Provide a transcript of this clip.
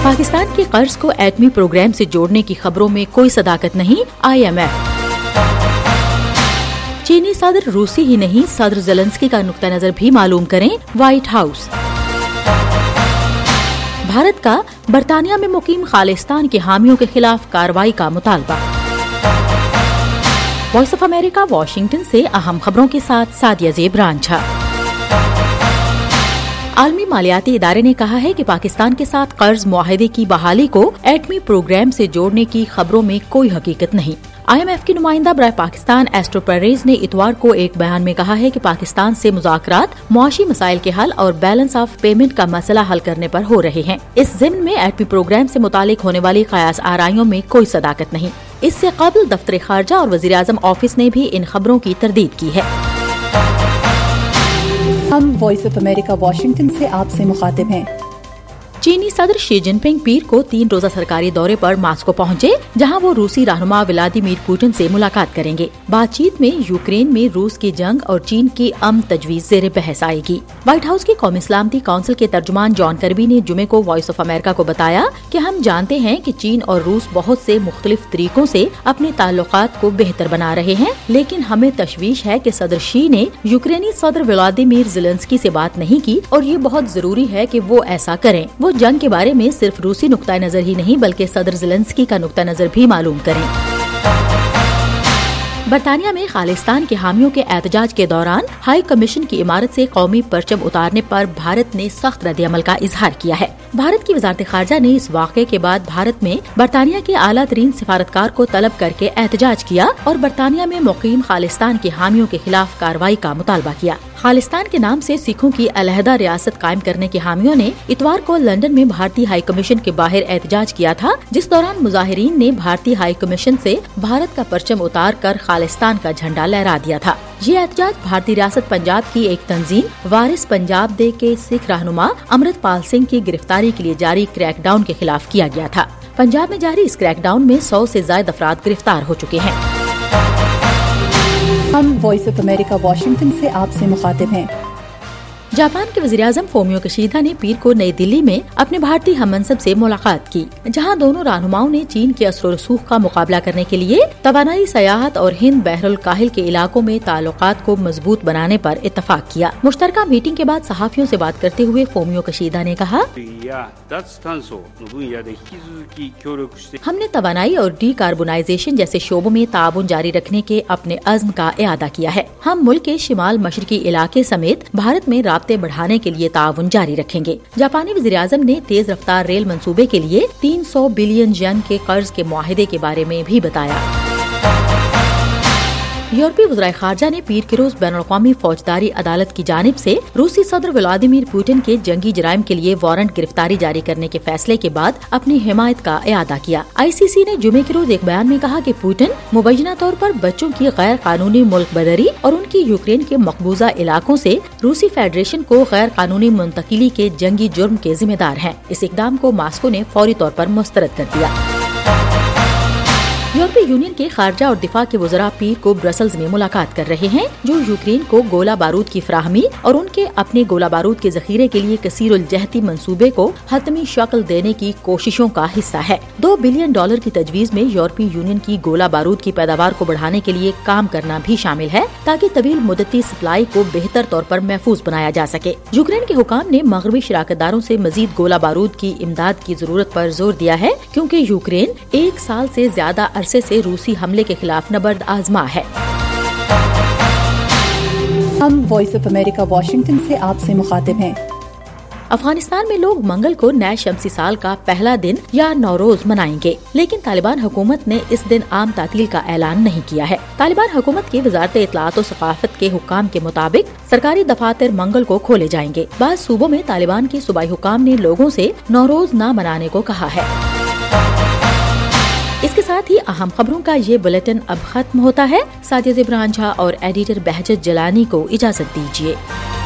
پاکستان کے قرض کو ایٹمی پروگرام سے جوڑنے کی خبروں میں کوئی صداقت نہیں، IMF۔ چینی صدر روسی ہی نہیں، صدر زیلنسکی کا نقطہ نظر بھی معلوم کریں، وائٹ ہاؤس۔ بھارت کا برطانیہ میں مقیم خالصتان کے حامیوں کے خلاف کارروائی کا مطالبہ۔ وائس آف امریکہ واشنگٹن سے اہم خبروں کے ساتھ سعدیہ زیب رانجھا۔ عالمی مالیاتی ادارے نے کہا ہے کہ پاکستان کے ساتھ قرض معاہدے کی بحالی کو ایٹمی پروگرام سے جوڑنے کی خبروں میں کوئی حقیقت نہیں۔ IMF کی نمائندہ برائے پاکستان ایسٹرو پیریز نے اتوار کو ایک بیان میں کہا ہے کہ پاکستان سے مذاکرات معاشی مسائل کے حل اور بیلنس آف پیمنٹ کا مسئلہ حل کرنے پر ہو رہے ہیں۔ اس ضمن میں ایٹمی پروگرام سے متعلق ہونے والی قیاس آرائیوں میں کوئی صداقت نہیں۔ اس سے قبل دفتر خارجہ اور وزیراعظم آفس نے بھی ان خبروں کی تردید کی ہے۔ ہم وائس آف امریکہ واشنگٹن سے آپ سے مخاطب ہیں۔ چینی صدر شی جن پنگ پیر کو 3 روزہ سرکاری دورے پر ماسکو پہنچے، جہاں وہ روسی رہنما ولادیمیر پوٹن سے ملاقات کریں گے۔ بات چیت میں یوکرین میں روس کی جنگ اور چین کی امن تجویز زیر بحث آئے گی۔ وائٹ ہاؤس کی قومی سلامتی کونسل کے ترجمان جان کربی نے جمعے کو وائس آف امریکہ کو بتایا کہ ہم جانتے ہیں کہ چین اور روس بہت سے مختلف طریقوں سے اپنے تعلقات کو بہتر بنا رہے ہیں، لیکن ہمیں تشویش ہے کہ صدر شی نے یوکرینی صدر ولادیمیر زیلنسکی سے بات نہیں کی، اور یہ بہت ضروری ہے کہ وہ ایسا کریں۔ وہ جنگ کے بارے میں صرف روسی نقطہ نظر ہی نہیں بلکہ صدر زیلنسکی کا نقطہ نظر بھی معلوم کریں۔ برطانیہ میں خالصتان کے حامیوں کے احتجاج کے دوران ہائی کمیشن کی عمارت سے قومی پرچم اتارنے پر بھارت نے سخت رد عمل کا اظہار کیا ہے۔ بھارت کی وزارت خارجہ نے اس واقعے کے بعد بھارت میں برطانیہ کے اعلیٰ ترین سفارتکار کو طلب کر کے احتجاج کیا اور برطانیہ میں مقیم خالصتان کے حامیوں کے خلاف کارروائی کا مطالبہ کیا۔ خالصتان کے نام سے سکھوں کی علیحدہ ریاست قائم کرنے کے حامیوں نے اتوار کو لندن میں بھارتی ہائی کمیشن کے باہر احتجاج کیا تھا، جس دوران مظاہرین نے بھارتی ہائی کمیشن سے بھارت کا پرچم اتار کر خالصتان کا جھنڈا لہرا دیا تھا۔ یہ احتجاج بھارتی ریاست پنجاب کی ایک تنظیم وارث پنجاب دے کے سکھ رہنما امرت پال سنگھ کی گرفتاری کے لیے جاری کریک ڈاؤن کے خلاف کیا گیا تھا۔ پنجاب میں جاری اس کریک ڈاؤن میں 100 سے زائد افراد گرفتار ہو چکے ہیں۔ ہم وائس آف امریکہ واشنگٹن سے آپ سے مخاطب ہیں۔ جاپان کے وزیراعظم فومیو کشیدا نے پیر کو نئی دلی میں اپنے بھارتی ہم منصب سے ملاقات کی، جہاں دونوں رہنماؤں نے چین کے اثر و رسوخ کا مقابلہ کرنے کے لیے توانائی، سیاحت اور ہند بحر الکاہل کے علاقوں میں تعلقات کو مضبوط بنانے پر اتفاق کیا۔ مشترکہ میٹنگ کے بعد صحافیوں سے بات کرتے ہوئے فومیو کشیدا نے کہا، ہم نے توانائی اور ڈی کاربونائزیشن جیسے شعبوں میں تعاون جاری رکھنے کے اپنے عزم کا اعادہ کیا ہے۔ ہم ملک کے شمال مشرقی علاقے سمیت بھارت میں رابطے بڑھانے کے لیے تعاون جاری رکھیں گے۔ جاپانی وزیراعظم نے تیز رفتار ریل منصوبے کے لیے 300 بلین ین کے قرض کے معاہدے کے بارے میں بھی بتایا۔ یورپی وزرائے خارجہ نے پیر کے روز بین الاقوامی فوجداری عدالت کی جانب سے روسی صدر ولادیمیر پوٹن کے جنگی جرائم کے لیے وارنٹ گرفتاری جاری کرنے کے فیصلے کے بعد اپنی حمایت کا اعادہ کیا۔ ICC نے جمعے کے روز ایک بیان میں کہا کہ پوٹن مبینہ طور پر بچوں کی غیر قانونی ملک بدری اور ان کی یوکرین کے مقبوضہ علاقوں سے روسی فیڈریشن کو غیر قانونی منتقلی کے جنگی جرم کے ذمہ دار ہیں۔ اس اقدام کو ماسکو نے فوری طور پر مسترد کر دیا۔ یورپی یونین کے خارجہ اور دفاع کے وزراء پیر کو برسلز میں ملاقات کر رہے ہیں، جو یوکرین کو گولہ بارود کی فراہمی اور ان کے اپنے گولہ بارود کے ذخیرے کے لیے کثیر الجہتی منصوبے کو حتمی شکل دینے کی کوششوں کا حصہ ہے۔ $2 بلین کی تجویز میں یورپی یونین کی گولہ بارود کی پیداوار کو بڑھانے کے لیے کام کرنا بھی شامل ہے، تاکہ طویل مدتی سپلائی کو بہتر طور پر محفوظ بنایا جا سکے۔ یوکرین کے حکام نے مغربی شراکت داروں سے مزید گولہ بارود کی امداد کی ضرورت پر زور دیا ہے، کیونکہ یوکرین 1 سال سے زیادہ عرصے سے روسی حملے کے خلاف نبرد آزما ہے۔ ہم وائس آف امریکہ واشنگٹن سے آپ سے مخاطب ہیں۔ افغانستان میں لوگ منگل کو نئے شمسی سال کا پہلا دن یا نوروز منائیں گے، لیکن طالبان حکومت نے اس دن عام تعطیل کا اعلان نہیں کیا ہے۔ طالبان حکومت کی وزارت اطلاعات و ثقافت کے حکام کے مطابق سرکاری دفاتر منگل کو کھولے جائیں گے۔ بعض صوبوں میں طالبان کے صوبائی حکام نے لوگوں سے نوروز نہ منانے کو کہا ہے۔ اس کے ساتھ ہی اہم خبروں کا یہ بلیٹن اب ختم ہوتا ہے۔ سعدیہ زیب رانجھا اور ایڈیٹر بہجت جلانی کو اجازت دیجیے۔